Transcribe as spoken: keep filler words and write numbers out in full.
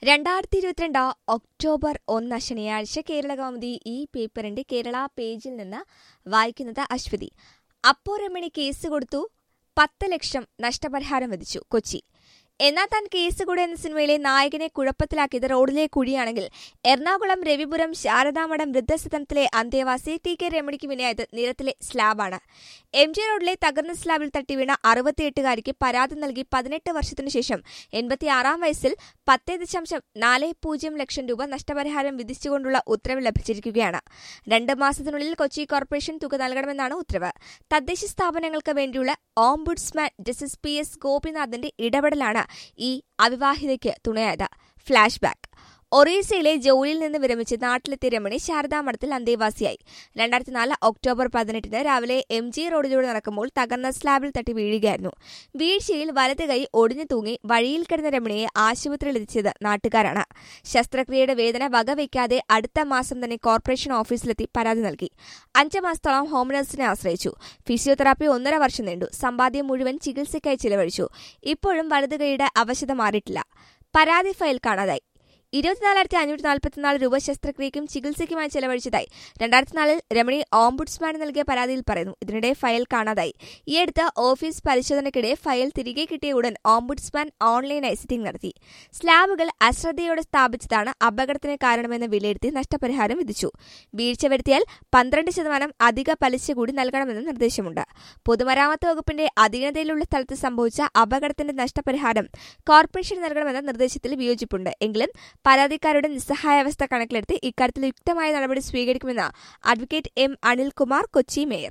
രണ്ടായിരത്തി ഇരുപത്തിരണ്ട് ഒക്ടോബർ ഒന്ന് ശനിയാഴ്ച കേരളകൗമുദി ഈ പേപ്പറിന്റെ കേരള പേജിൽ നിന്ന് വായിക്കുന്നത് അശ്വതി. അപ്പോ രമണി കേസ് കൊടുത്തു, പത്ത് ലക്ഷം നഷ്ടപരിഹാരം വിധിച്ചു. കൊച്ചി. എന്നാൽ താൻ കേസ് കൂടെ എന്ന സിനിമയിലെ നായകനെ കുഴപ്പത്തിലാക്കിയത് റോഡിലെ കുഴിയാണെങ്കിൽ എറണാകുളം രവിപുരം ശാരദാമഠം വൃദ്ധസദനത്തിലെ അന്തേവാസി ടി കെ രമണിക്ക് വിനയായത് നിരത്തിലെ സ്ലാബാണ്. എം ജി റോഡിലെ തകർന്ന സ്ലാബിൽ തട്ടി വീണ അറുപത്തിയെട്ടുകാരിക്ക് പരാതി നൽകി പതിനെട്ട് വർഷത്തിനു ശേഷം എൺപത്തിയാറാം വയസ്സിൽ പത്ത് ദശാംശം നാല് പൂജ്യം ലക്ഷം രൂപ നഷ്ടപരിഹാരം വിധിച്ചുകൊണ്ടുള്ള ഉത്തരവ് ലഭിച്ചിരിക്കുകയാണ്. രണ്ട് മാസത്തിനുള്ളിൽ കൊച്ചി കോർപ്പറേഷൻ തുക നൽകണമെന്നാണ് ഉത്തരവ്. തദ്ദേശ സ്ഥാപനങ്ങൾക്ക് വേണ്ടിയുള്ള ഓംബുഡ്സ്മാൻ ജസ്റ്റിസ് പി എസ് ഗോപിനാഥിന്റെ ഇടപെടലാണ് ഈ അവിവാഹിതയ്ക്ക് തുണയായത്. Flash back. ഒറീസയിലെ ജോലിയിൽ നിന്ന് വിരമിച്ച് നാട്ടിലെത്തിയ രമണി ശാരദാമഠത്തിൽ അന്തേവാസിയായി. രണ്ടായിരത്തി നാല് ഒക്ടോബർ പതിനെട്ടിന് രാവിലെ എം ജി റോഡിലൂടെ നടക്കുമ്പോൾ തകർന്ന സ്ലാബിൽ തട്ടി വീഴുകയായിരുന്നു. വീഴ്ചയിൽ വലത് കൈ ഒടിഞ്ഞു തൂങ്ങി വഴിയിൽ കിടന്ന രമണിയെ ആശുപത്രിയിൽ എത്തിച്ചത് നാട്ടുകാരാണ്. ശസ്ത്രക്രിയയുടെ വേദന വകവയ്ക്കാതെ അടുത്ത മാസം തന്നെ കോർപ്പറേഷൻ ഓഫീസിലെത്തി പരാതി നൽകി. അഞ്ച് മാസത്തോളം ഹോം നഴ്സിനെ ആശ്രയിച്ചു. ഫിസിയോതെറാപ്പി ഒന്നര വർഷം നീണ്ടു. സമ്പാദ്യം മുഴുവൻ ചികിത്സയ്ക്കായി ചിലവഴിച്ചു. ഇപ്പോഴും വലത് കൈയുടെ അവശത മാറിയിട്ടില്ല. പരാതി ഫയൽ കാണാതായി. ഇരുപത്തിനാലായിരത്തി അഞ്ഞൂറ്റി നാൽപ്പത്തിനാല് രൂപ ശസ്ത്രക്രിയയ്ക്കും ചികിത്സയ്ക്കുമായി ചെലവഴിച്ചതായി രണ്ടായിരത്തി നാലിൽ രമണി ഓംബുഡ്സ്മാന് നൽകിയ പരാതിയിൽ പറയുന്നു. ഇതിനിടെ ഫയൽ കാണാതായി. ഈയടുത്ത് ഓഫീസ് പരിശോധനയ്ക്കിടെ ഫയൽ തിരികെ കിട്ടിയ ഉടൻ ഓംബുഡ്സ്മാൻ ഓൺലൈനായി സിറ്റിംഗ് നടത്തി. സ്ലാബുകൾ അശ്രദ്ധയോടെ സ്ഥാപിച്ചതാണ് അപകടത്തിന് കാരണമെന്ന് വിലയിരുത്തി നഷ്ടപരിഹാരം വിധിച്ചു. വീഴ്ച വരുത്തിയാൽ പന്ത്രണ്ട് ശതമാനം അധിക പലിശ കൂടി നൽകണമെന്ന് നിർദ്ദേശമുണ്ട്. പൊതുമരാമത്ത് വകുപ്പിന്റെ അധീനതയിലുള്ള സ്ഥലത്ത് സംഭവിച്ച അപകടത്തിന്റെ നഷ്ടപരിഹാരം കോർപ്പറേഷൻ നൽകണമെന്ന നിർദ്ദേശത്തിൽ വിയോജിപ്പുണ്ട്. എങ്കിലും പരാതിക്കാരുടെ നിസ്സഹായാവസ്ഥ കണക്കിലെടുത്ത് ഇക്കാര്യത്തിൽ യുക്തമായ നടപടി സ്വീകരിക്കുമെന്ന് advocate M Anilkumar, Kochi mayor.